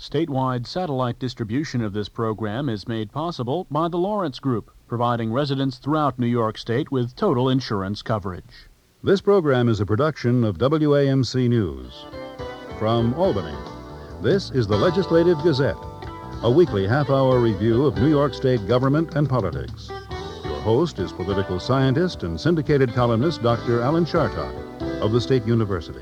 Statewide satellite distribution of this program is made possible by the Lawrence Group, providing residents throughout New York State with total insurance coverage. This program is a production of WAMC News. From Albany, this is the Legislative Gazette, a weekly half-hour review of New York State government and politics. Your host is political scientist and syndicated columnist Dr. Alan Chartock of the State University.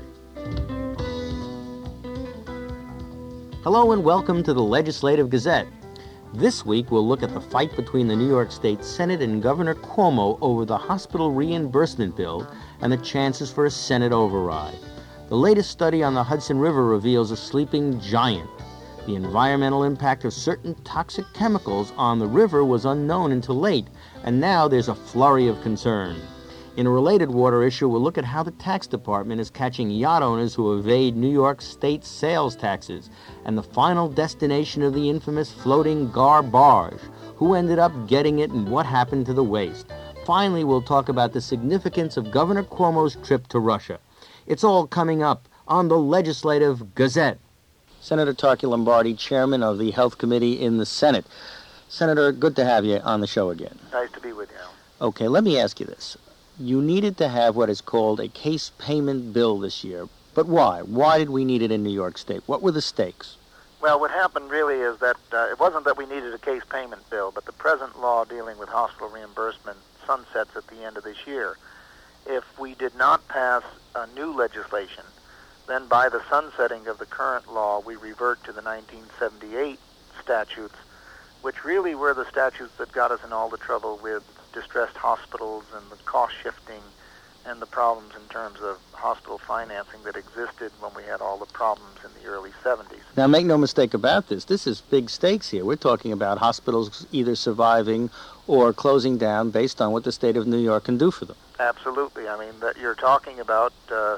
Hello and welcome to the Legislative Gazette. This week we'll look at the fight between the New York State Senate and Governor Cuomo over the hospital reimbursement bill and the chances for a Senate override. The latest study on the Hudson River reveals a sleeping giant. The environmental impact of certain toxic chemicals on the river was unknown until late, and now there's a flurry of concern. In a related water issue, we'll look at how the tax department is catching yacht owners who evade New York State sales taxes, and the final destination of the infamous floating garbage, who ended up getting it and what happened to the waste. Finally, we'll talk about the significance of Governor Cuomo's trip to Russia. It's all coming up on the Legislative Gazette. Senator Tarky Lombardi, chairman of the Health Committee in the Senate. Senator, good to have you on the show again. Nice to be with you. Okay, let me ask you this. You needed to have what is called a case payment bill this year. But why? Why did we need it in New York State? What were the stakes? Well, what happened really is that it wasn't that we needed a case payment bill, but the present law dealing with hospital reimbursement sunsets at the end of this year. If we did not pass a new legislation, then by the sunsetting of the current law, we revert to the 1978 statutes, which really were the statutes that got us in all the trouble with distressed hospitals and the cost shifting and the problems in terms of hospital financing that existed when we had all the problems in the early 70s. Now, make no mistake about this. This is big stakes here. We're talking about hospitals either surviving or closing down based on what the state of New York can do for them. Absolutely. I mean, that you're talking about the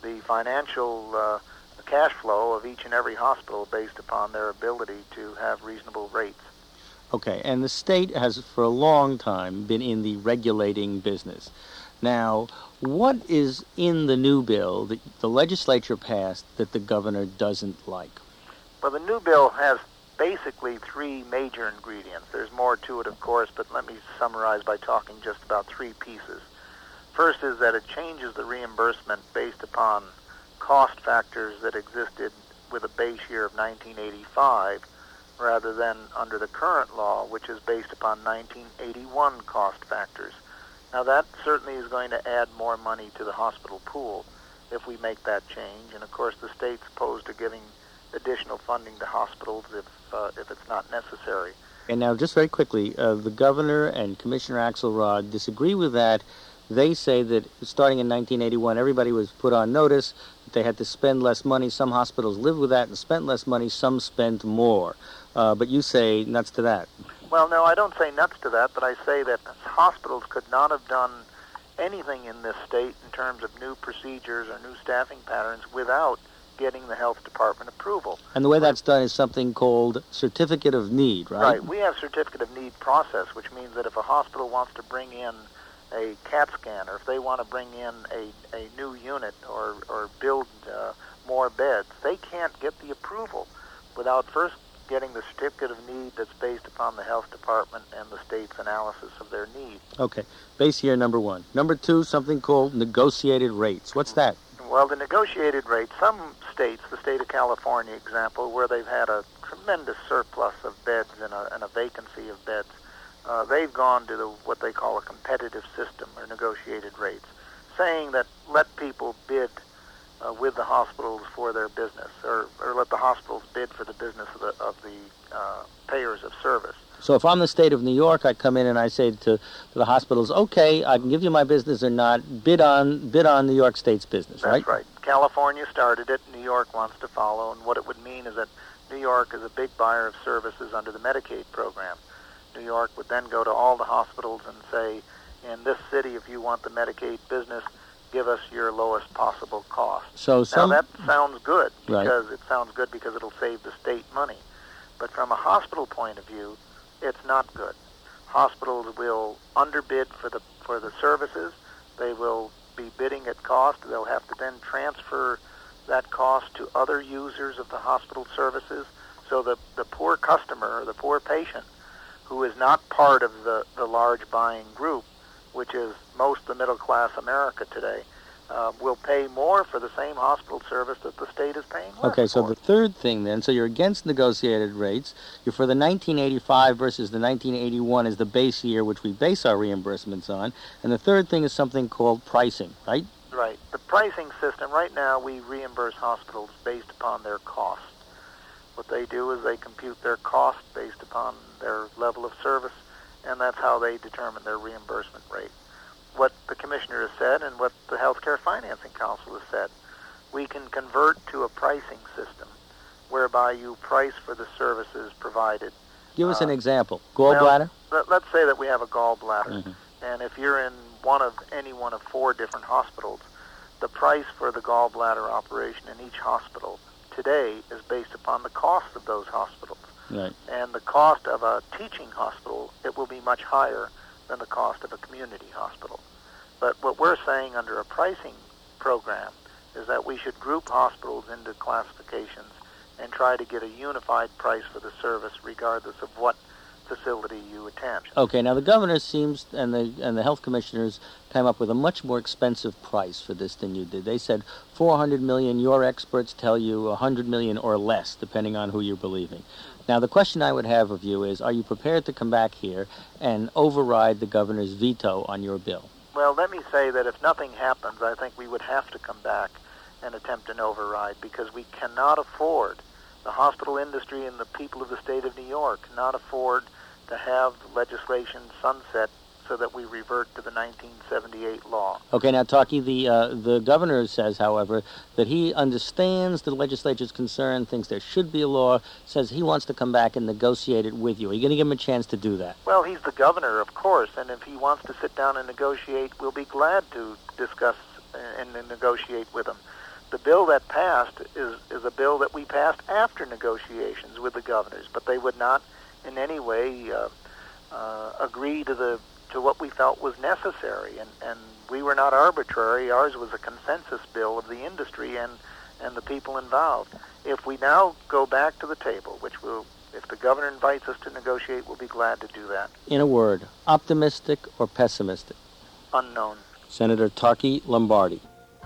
financial cash flow of each and every hospital based upon their ability to have reasonable rates. Okay, and the state has for a long time been in the regulating business. Now, what is in the new bill that the legislature passed that the governor doesn't like? Well, the new bill has basically three major ingredients. There's more to it, of course, but let me summarize by talking just about three pieces. First is that it changes the reimbursement based upon cost factors that existed with a base year of 1985, rather than under the current law, which is based upon 1981 cost factors. Now, that certainly is going to add more money to the hospital pool if we make that change. And, of course, the state's opposed to giving additional funding to hospitals if it's not necessary. And now, just very quickly, the governor and Commissioner Axelrod disagree with that. They say that starting in 1981, everybody was put on notice that they had to spend less money. Some hospitals lived with that and spent less money. Some spent more. But you say nuts to that. Well, no, I don't say nuts to that, but I say that hospitals could not have done anything in this state in terms of new procedures or new staffing patterns without getting the health department approval. And the way that's done is something called certificate of need, right? Right. We have certificate of need process, which means that if a hospital wants to bring in a CAT scan, or if they want to bring in a new unit or build more beds, they can't get the approval without first getting the certificate of need that's based upon the health department and the state's analysis of their need. Okay. Base year number one. Number two, something called negotiated rates. What's that? Well, the negotiated rate, some states, the state of California example, where they've had a tremendous surplus of beds and a vacancy of beds, they've gone to what they call a competitive system or negotiated rates, saying that let people bid with the hospitals for their business, or let the hospitals bid for the business of the payers of service. So if I'm the state of New York, I come in and I say to the hospitals, okay, I can give you my business or not, bid on New York State's business, right? That's right. California started it, New York wants to follow, and what it would mean is that New York is a big buyer of services under the Medicaid program. New York would then go to all the hospitals and say, in this city, if you want the Medicaid business, give us your lowest possible cost. So now that sounds good because right. It sounds good because it'll save the state money. But from a hospital point of view, it's not good. Hospitals will underbid for the services. They will be bidding at cost. They'll have to then transfer that cost to other users of the hospital services. So the poor customer, the poor patient, who is not part of the large buying group, which is most of the middle-class America today, will pay more for the same hospital service that the state is paying less Okay, so for. the third thing then, so you're against negotiated rates. You're for the 1985 versus the 1981 is the base year which we base our reimbursements on. And the third thing is something called pricing, right? Right. The pricing system, right now we reimburse hospitals based upon their cost. What they do is they compute their cost based upon their level of service, and that's how they determine their reimbursement rate. What the commissioner has said and what the Healthcare Financing Council has said, we can convert to a pricing system whereby you price for the services provided. Give us an example. Gallbladder? Well, let's say that we have a gallbladder, Mm-hmm. and if you're in any one of 4 different hospitals, the price for the gallbladder operation in each hospital today is based upon the cost of those hospitals. Right. And the cost of a teaching hospital, it will be much higher than the cost of a community hospital. But what we're saying under a pricing program is that we should group hospitals into classifications and try to get a unified price for the service regardless of what facility you attend. Okay, now the governor seems, and the health commissioners came up with a much more expensive price for this than you did. They said $400 million. Your experts tell you $100 million or less, depending on who you're believing. Now, the question I would have of you is, are you prepared to come back here and override the governor's veto on your bill? Well, let me say that if nothing happens, I think we would have to come back and attempt an override because we cannot afford, the hospital industry and the people of the state of New York cannot afford to have legislation sunset so that we revert to the 1978 law. Okay, now, Talkie, the governor says, however, that he understands the legislature's concern, thinks there should be a law, says he wants to come back and negotiate it with you. Are you going to give him a chance to do that? Well, he's the governor, of course, and if he wants to sit down and negotiate, we'll be glad to discuss and negotiate with him. The bill that passed is a bill that we passed after negotiations with the governors, but they would not in any way agree to what we felt was necessary, and we were not arbitrary. Ours was a consensus bill of the industry and the people involved. If we now go back to the table, if the governor invites us to negotiate, we'll be glad to do that. In a word, optimistic or pessimistic? Unknown. Senator Talkie Lombardi.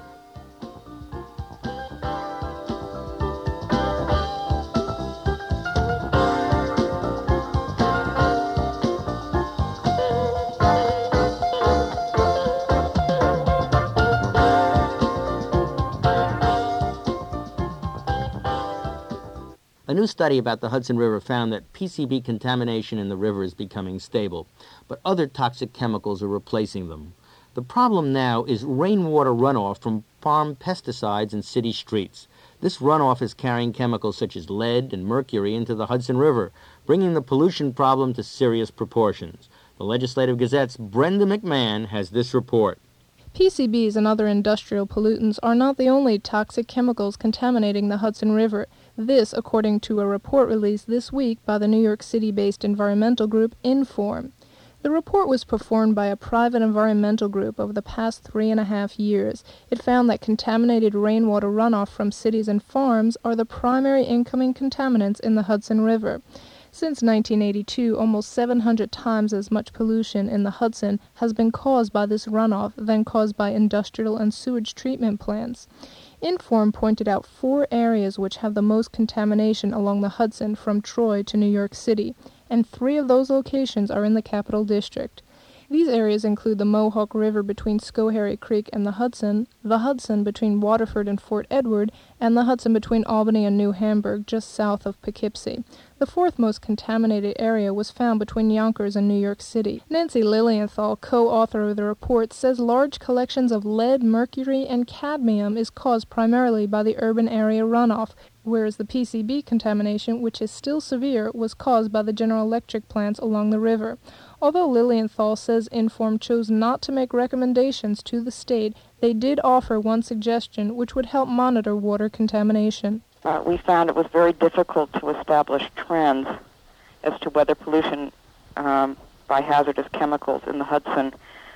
A new study about the Hudson River found that PCB contamination in the river is becoming stable, but other toxic chemicals are replacing them. The problem now is rainwater runoff from farm pesticides in city streets. This runoff is carrying chemicals such as lead and mercury into the Hudson River, bringing the pollution problem to serious proportions. The Legislative Gazette's Brenda McMahon has this report. PCBs and other industrial pollutants are not the only toxic chemicals contaminating the Hudson River. This, according to a report released this week by the New York City-based environmental group Inform. The report was performed by a private environmental group over the past 3.5 years. It found that contaminated rainwater runoff from cities and farms are the primary incoming contaminants in the Hudson River. Since 1982, almost 700 times as much pollution in the Hudson has been caused by this runoff than caused by industrial and sewage treatment plants. Inform pointed out 4 areas which have the most contamination along the Hudson from Troy to New York City, and 3 of those locations are in the Capital District. These areas include the Mohawk River between Schoharie Creek and the Hudson between Waterford and Fort Edward, and the Hudson between Albany and New Hamburg, just south of Poughkeepsie. The 4th most contaminated area was found between Yonkers and New York City. Nancy Lilienthal, co-author of the report, says large collections of lead, mercury, and cadmium is caused primarily by the urban area runoff, whereas the PCB contamination, which is still severe, was caused by the General Electric plants along the river. Although Lilienthal says Inform chose not to make recommendations to the state, they did offer one suggestion which would help monitor water contamination. We found it was very difficult to establish trends as to whether pollution by hazardous chemicals in the Hudson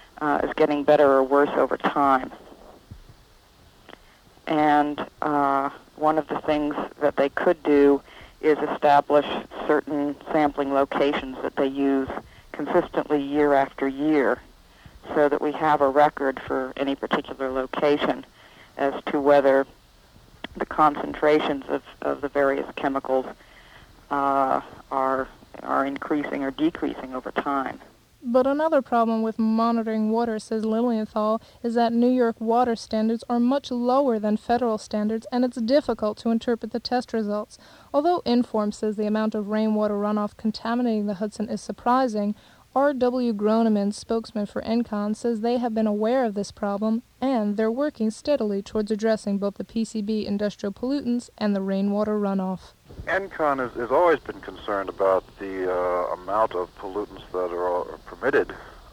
is getting better or worse over time. And one of the things that they could do is establish certain sampling locations that they use consistently year after year so that we have a record for any particular location as to whether the concentrations of the various chemicals are increasing or decreasing over time. But another problem with monitoring water, says Lilienthal, is that New York water standards are much lower than federal standards, and it's difficult to interpret the test results. Although Inform says the amount of rainwater runoff contaminating the Hudson is surprising, R.W. Groneman, spokesman for ENCON, says they have been aware of this problem, and they're working steadily towards addressing both the PCB industrial pollutants and the rainwater runoff. ENCON has always been concerned about the amount of pollutants that are permitted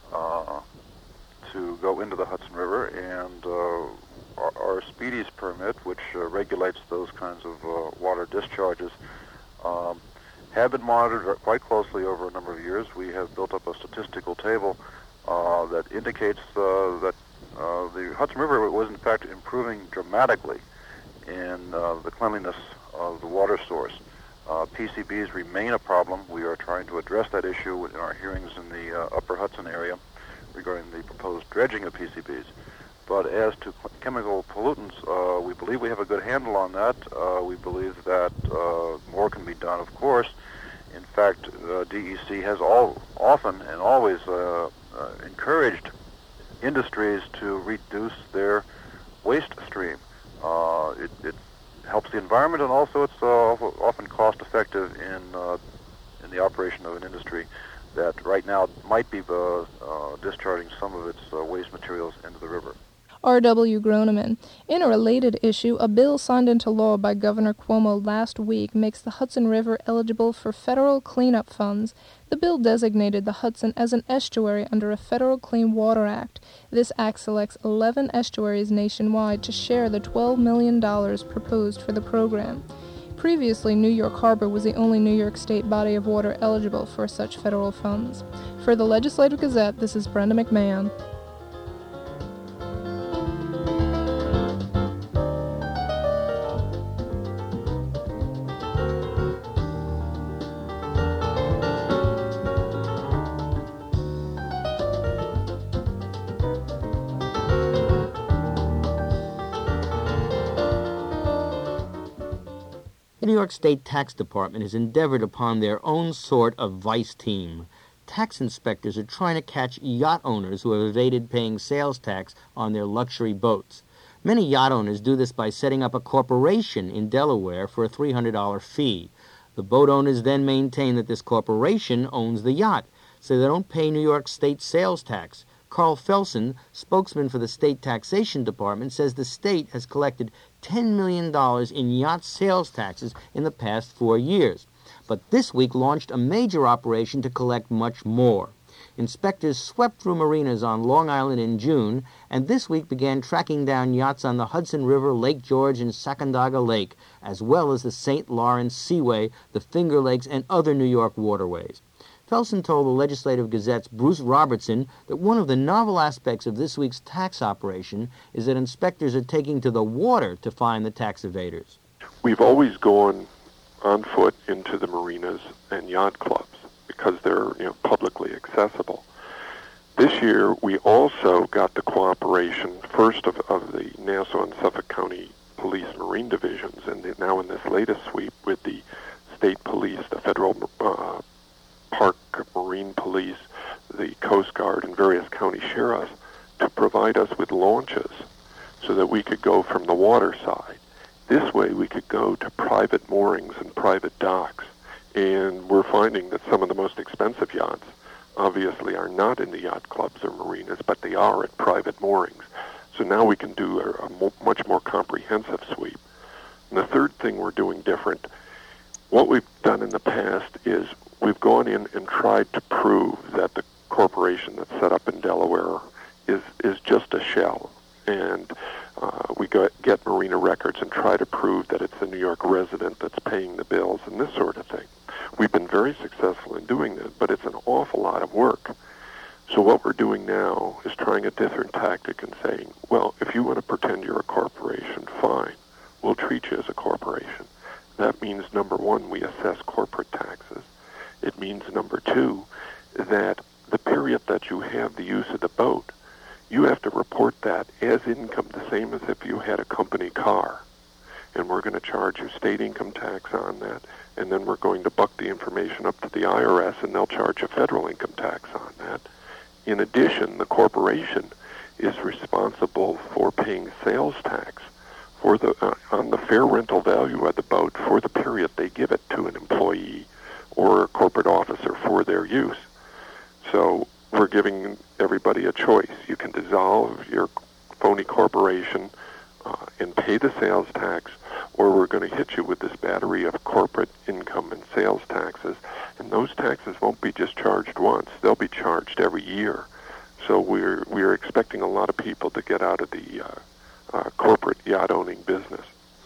to go into the Hudson River, and our Speedies permit, which regulates those kinds of water discharges, have been monitored quite closely over a number of years. We have built up a statistical table that indicates that the Hudson River was in fact improving dramatically in the cleanliness of the water source. PCBs remain a problem. We are trying to address that issue in our hearings in the Upper Hudson area regarding the proposed dredging of PCBs. But as to chemical pollutants, we believe we have a good handle on that. We believe that more can be done, of course. In fact, DEC has often and always encouraged industries to reduce their waste stream. It helps the environment, and also it's often cost-effective in the operation of an industry that right now might be discharging some of its waste materials into the river. R.W. Groneman. In a related issue, a bill signed into law by Governor Cuomo last week makes the Hudson River eligible for federal cleanup funds. The bill designated the Hudson as an estuary under a Federal Clean Water Act. This act selects 11 estuaries nationwide to share the $12 million proposed for the program. Previously, New York Harbor was the only New York State body of water eligible for such federal funds. For the Legislative Gazette, this is Brenda McMahon. The New York State Tax Department has endeavored upon their own sort of vice team. Tax inspectors are trying to catch yacht owners who have evaded paying sales tax on their luxury boats. Many yacht owners do this by setting up a corporation in Delaware for a $300 fee. The boat owners then maintain that this corporation owns the yacht, so they don't pay New York State sales tax. Carl Felsen, spokesman for the State Taxation Department, says the state has collected $10 million in yacht sales taxes in the past 4 years, but this week launched a major operation to collect much more. Inspectors swept through marinas on Long Island in June, and this week began tracking down yachts on the Hudson River, Lake George, and Sacandaga Lake, as well as the St. Lawrence Seaway, the Finger Lakes, and other New York waterways. Felsen told the Legislative Gazette's Bruce Robertson that one of the novel aspects of this week's tax operation is that inspectors are taking to the water to find the tax evaders. We've always gone on foot into the marinas and yacht clubs because they're publicly accessible. This year, we also got the cooperation first of the Nassau and Suffolk County Police Marine Divisions, and now in this latest sweep with the state police, the federal Park Marine Police, the Coast Guard, and various county sheriffs to provide us with launches so that we could go from the water side. This way we could go to private moorings and private docks. And we're finding that some of the most expensive yachts obviously are not in the yacht clubs or marinas, but they are at private moorings. So now we can do a much more comprehensive sweep. And the third thing we're doing different, what we've done in the past is we've gone in and tried to prove that the corporation that's set up in Delaware is just a shell. And we get marina records and try to prove that it's the New York resident that's paying the bills and this sort of thing. We've been very successful in doing that, but it's an awful lot of work. So what we're doing now is trying a different tactic and saying, well, if you want to pretend you're a corporation, fine. We'll treat you as a corporation. That means, number one, we assess corporate taxes. It means, number two, that the period that you have the use of the boat, you have to report that as income, the same as if you had a company car. And we're going to charge you state income tax on that, and then we're going to buck the information up to the IRS, and they'll charge a federal income tax on that. In addition, the corporation is responsible for paying sales tax for on the fair rental value of the boat for the period they give it to an employee or a corporate officer for their use. So we're giving everybody a choice. You can dissolve your phony corporation and pay the sales tax, or we're going to hit you with this battery of corporate income and sales taxes. And those taxes won't be just charged once. They'll be charged every year. So we're expecting a lot of people to get out of the corporate yacht-owning business.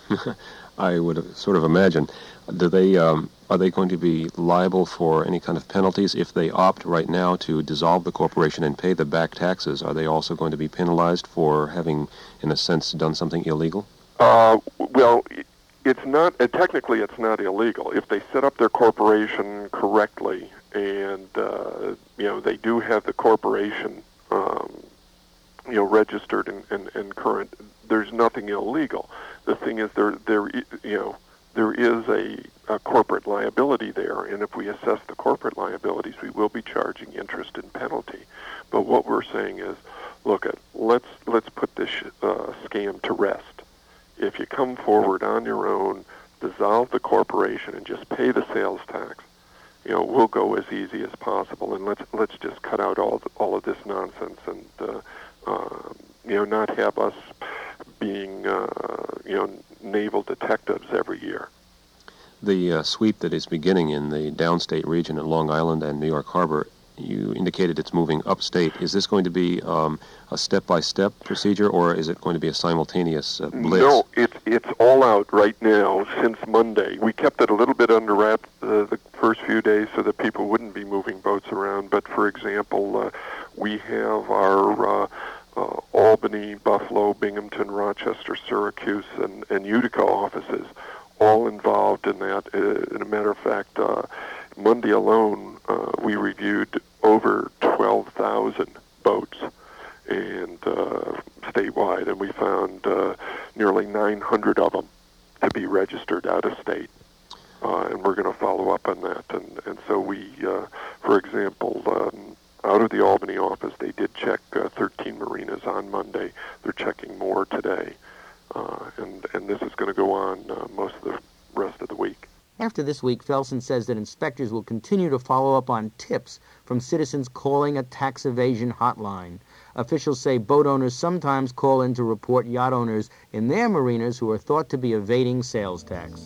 I would sort of imagine. Are they going to be liable for any kind of penalties if they opt right now to dissolve the corporation and pay the back taxes? Are they also going to be penalized for having, in a sense, done something illegal? Well, it's not. Technically, it's not illegal if they set up their corporation correctly, and they do have the corporation, registered and current. There's nothing illegal. The thing is, there is a corporate liability there, and if we assess the corporate liabilities, we will be charging interest and penalty. But what we're saying is, let's put this scam to rest. If you come forward on your own, dissolve the corporation, and just pay the sales tax, we'll go as easy as possible, and let's just cut out all of this nonsense, and not have us being naval detectives every year. The sweep that is beginning in the downstate region at Long Island and New York Harbor, you indicated it's moving upstate. Is this going to be a step-by-step procedure, or is it going to be a simultaneous blitz? No, it's all out right now since Monday. We kept it a little bit under wraps the first few days so that people wouldn't be moving boats around. But, for example, we have our Albany, Buffalo, Binghamton, Rochester, Syracuse, and Utica offices all involved in that. As a matter of fact, Monday alone, we reviewed over 12,000 boats and statewide, and we found nearly 900 of them to be registered out of state. And we're going to follow up on that. And so we, for example, out of the Albany office, they did check 13 marinas on Monday. They're checking more today. And this is going to go on most of the rest of the week. After this week, Felsen says that inspectors will continue to follow up on tips from citizens calling a tax evasion hotline. Officials say boat owners sometimes call in to report yacht owners in their marinas who are thought to be evading sales tax.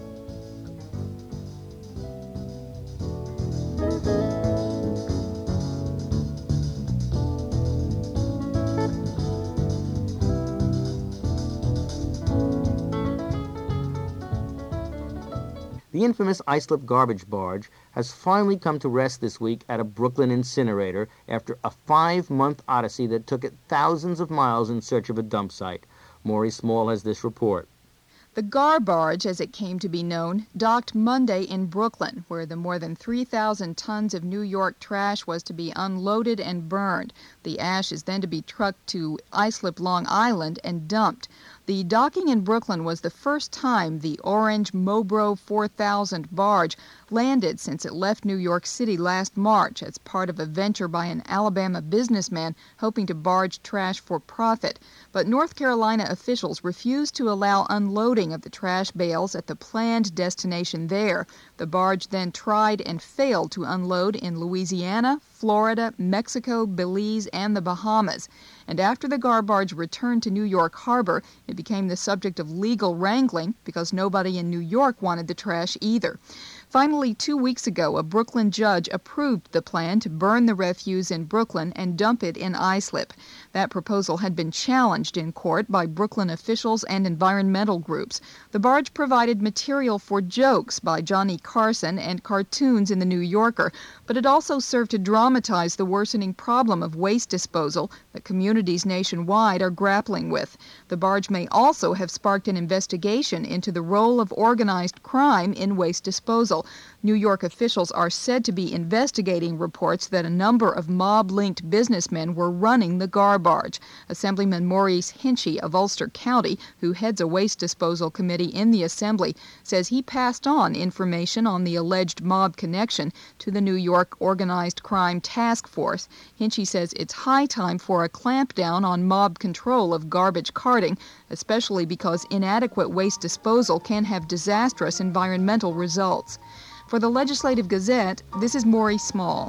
The infamous Islip garbage barge has finally come to rest this week at a Brooklyn incinerator after a 5-month odyssey that took it thousands of miles in search of a dump site. Maury Small has this report. The Gar barge, as it came to be known, docked Monday in Brooklyn, where the more than 3,000 tons of New York trash was to be unloaded and burned. The ash is then to be trucked to Islip, Long Island, and dumped. The docking in Brooklyn was the first time the orange Mobro 4000 barge landed since it left New York City last March as part of a venture by an Alabama businessman hoping to barge trash for profit. But North Carolina officials refused to allow unloading of the trash bales at the planned destination there. The barge then tried and failed to unload in Louisiana, Florida, Mexico, Belize, and the Bahamas. And after the Gar barge returned to New York Harbor, it became the subject of legal wrangling because nobody in New York wanted the trash either. Finally, 2 weeks ago, a Brooklyn judge approved the plan to burn the refuse in Brooklyn and dump it in Islip. That proposal had been challenged in court by Brooklyn officials and environmental groups. The barge provided material for jokes by Johnny Carson and cartoons in The New Yorker, but it also served to dramatize the worsening problem of waste disposal that communities nationwide are grappling with. The barge may also have sparked an investigation into the role of organized crime in waste disposal. New York officials are said to be investigating reports that a number of mob-linked businessmen were running the gar barge. Assemblyman Maurice Hinchey of Ulster County, who heads a waste disposal committee in the Assembly, says he passed on information on the alleged mob connection to the New York Organized Crime Task Force. Hinchey says it's high time for a clampdown on mob control of garbage carting, especially because inadequate waste disposal can have disastrous environmental results. For the Legislative Gazette, this is Maury Small.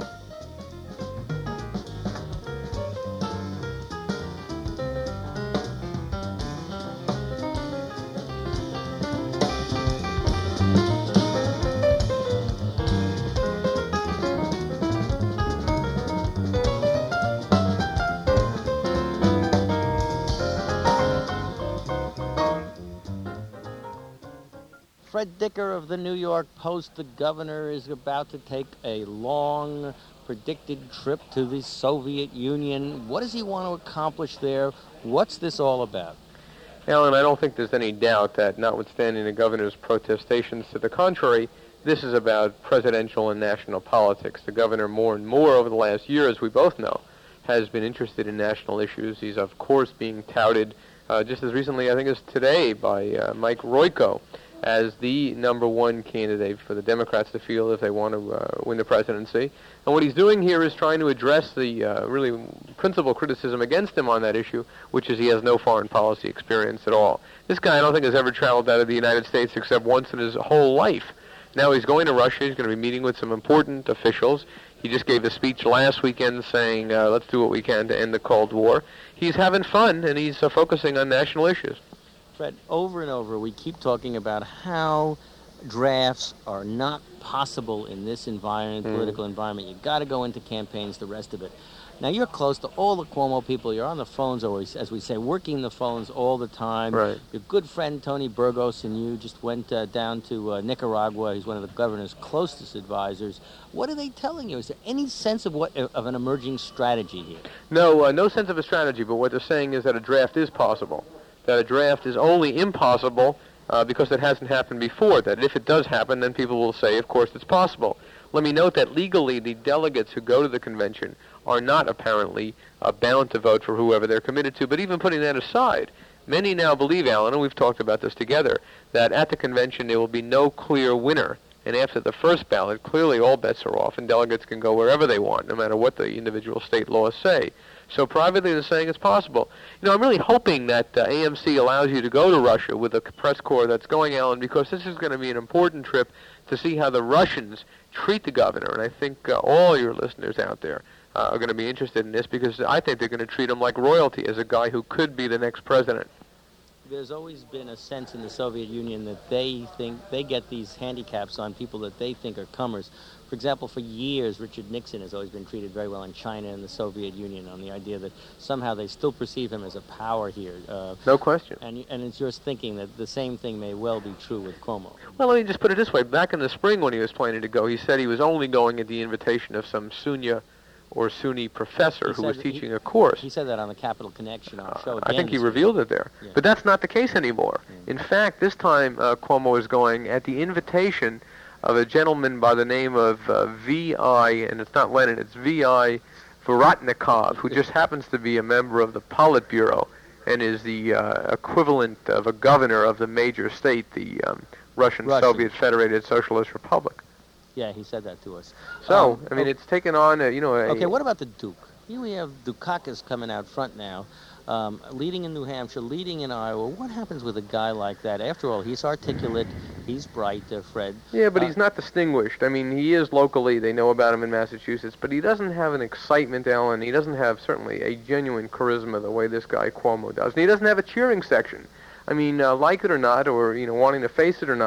Fred Dicker of the New York Post, the governor is about to take a long, predicted trip to the Soviet Union. What does he want to accomplish there? What's this all about? Alan, I don't think there's any doubt that, notwithstanding the governor's protestations to the contrary, this is about presidential and national politics. The governor, more and more over the last year, as we both know, has been interested in national issues. He's, of course, being touted just as recently, I think, as today, by Mike Royko as the number one candidate for the Democrats to field if they want to win the presidency. And what he's doing here is trying to address the really principal criticism against him on that issue, which is he has no foreign policy experience at all. This guy, I don't think, has ever traveled out of the United States except once in his whole life. Now he's going to Russia. He's going to be meeting with some important officials. He just gave a speech last weekend saying, let's do what we can to end the Cold War. He's having fun, and he's focusing on national issues. Fred, over and over we keep talking about how drafts are not possible in this environment, political environment. You've got to go into campaigns, the rest of it. Now, you're close to all the Cuomo people. You're on the phones always, as we say, working the phones all the time. Right. Your good friend Tony Burgos and you just went down to Nicaragua. He's one of the governor's closest advisors. What are they telling you? Is there any sense of an emerging strategy here? No, no sense of a strategy, but what they're saying is that a draft is possible. That a draft is only impossible because it hasn't happened before. That if it does happen, then people will say, of course, it's possible. Let me note that legally the delegates who go to the convention are not apparently bound to vote for whoever they're committed to. But even putting that aside, many now believe, Alan, and we've talked about this together, that at the convention there will be no clear winner. And after the first ballot, clearly all bets are off, and delegates can go wherever they want, no matter what the individual state laws say. So privately they're saying it's possible. You know, I'm really hoping that AMC allows you to go to Russia with a press corps that's going, Alan, because this is going to be an important trip to see how the Russians treat the governor. And I think all your listeners out there are going to be interested in this because I think they're going to treat him like royalty as a guy who could be the next president. There's always been a sense in the Soviet Union that they think they get these handicaps on people that they think are comers. For example, for years, Richard Nixon has always been treated very well in China and the Soviet Union on the idea that somehow they still perceive him as a power here. No question. And it's yours thinking that the same thing may well be true with Cuomo. Well, let me just put it this way. Back in the spring when he was planning to go, he said he was only going at the invitation of some Sunya or Sunni professor who was teaching a course. He said that on the Capital Connection on the show. I think he revealed it there. Yeah. But that's not the case anymore. Yeah. In fact, this time Cuomo is going at the invitation of a gentleman by the name of V.I., and it's not Lenin, it's V.I. Vorotnikov, who just happens to be a member of the Politburo and is the equivalent of a governor of the major state, the Russian Soviet Federated Socialist Republic. Yeah, he said that to us. So, I mean, it's taken on, Okay, what about the Duke? Here we have Dukakis coming out front now, leading in New Hampshire, leading in Iowa. What happens with a guy like that? After all, he's articulate, he's bright, Fred. Yeah, but he's not distinguished. I mean, he is locally, they know about him in Massachusetts, but he doesn't have an excitement, Alan. He doesn't have, certainly, a genuine charisma the way this guy Cuomo does. And he doesn't have a cheering section. I mean, like it or not, or, wanting to face it or not,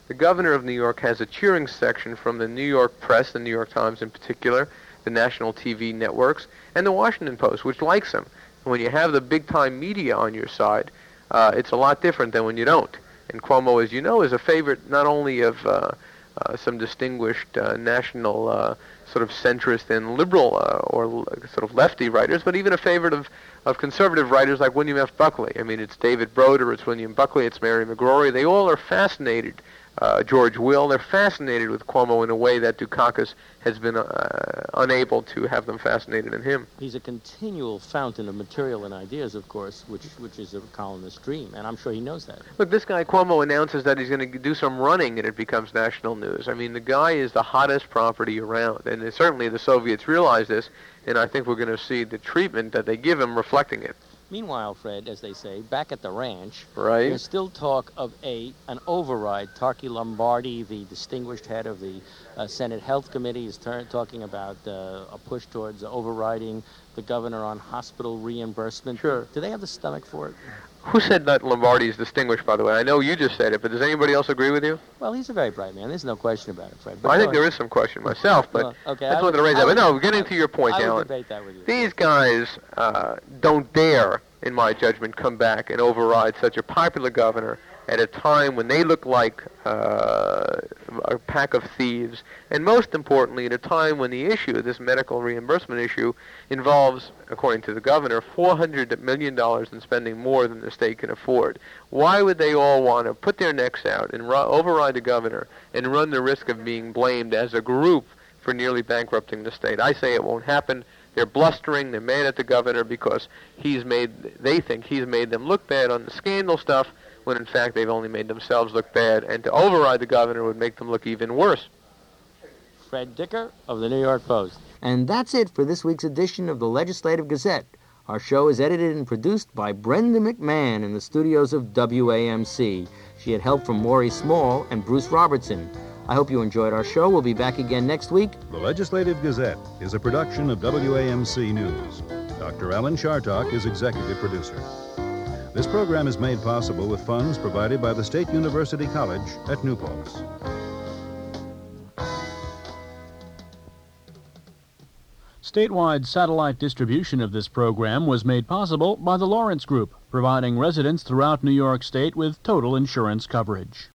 The governor of New York has a cheering section from the New York press, the New York Times in particular, the national TV networks, and the Washington Post, which likes him. When you have the big-time media on your side, it's a lot different than when you don't. And Cuomo, as you know, is a favorite not only of some distinguished national sort of centrist and liberal or sort of lefty writers, but even a favorite of conservative writers like William F. Buckley. I mean, it's David Broder, it's William Buckley, it's Mary McGrory. They all are fascinated. George Will, they're fascinated with Cuomo in a way that Dukakis has been unable to have them fascinated in him. He's a continual fountain of material and ideas, of course, which is a columnist's dream, and I'm sure he knows that. Look, this guy Cuomo announces that he's going to do some running and it becomes national news. I mean, the guy is the hottest property around, and certainly the Soviets realize this, and I think we're going to see the treatment that they give him reflecting it. Meanwhile, Fred, as they say, back at the ranch, right, there's still talk of an override. Tarky Lombardi, the distinguished head of the Senate Health Committee, is talking about a push towards overriding the governor on hospital reimbursement. Sure. Do they have the stomach for it? Who said that Lombardi is distinguished, by the way? I know you just said it, but does anybody else agree with you? Well, he's a very bright man. There's no question about it, Fred. Well, I think there is some question myself, but well, okay, I just wanted to raise that. But no, getting to your point, I Alan. would debate that with you. These guys don't dare, in my judgment, come back and override such a popular governor at a time when they look like a pack of thieves, and most importantly, at a time when the issue, this medical reimbursement issue, involves, according to the governor, $400 million in spending more than the state can afford. Why would they all want to put their necks out and override the governor and run the risk of being blamed as a group for nearly bankrupting the state? I say it won't happen. They're blustering, they're mad at the governor because they think he's made them look bad on the scandal stuff, when in fact they've only made themselves look bad, and to override the governor would make them look even worse. Fred Dicker of the New York Post. And that's it for this week's edition of the Legislative Gazette. Our show is edited and produced by Brenda McMahon in the studios of WAMC. She had help from Maury Small and Bruce Robertson. I hope you enjoyed our show. We'll be back again next week. The Legislative Gazette is a production of WAMC News. Dr. Alan Chartock is executive producer. This program is made possible with funds provided by the State University College at New Paltz. Statewide satellite distribution of this program was made possible by the Lawrence Group, providing residents throughout New York State with total insurance coverage.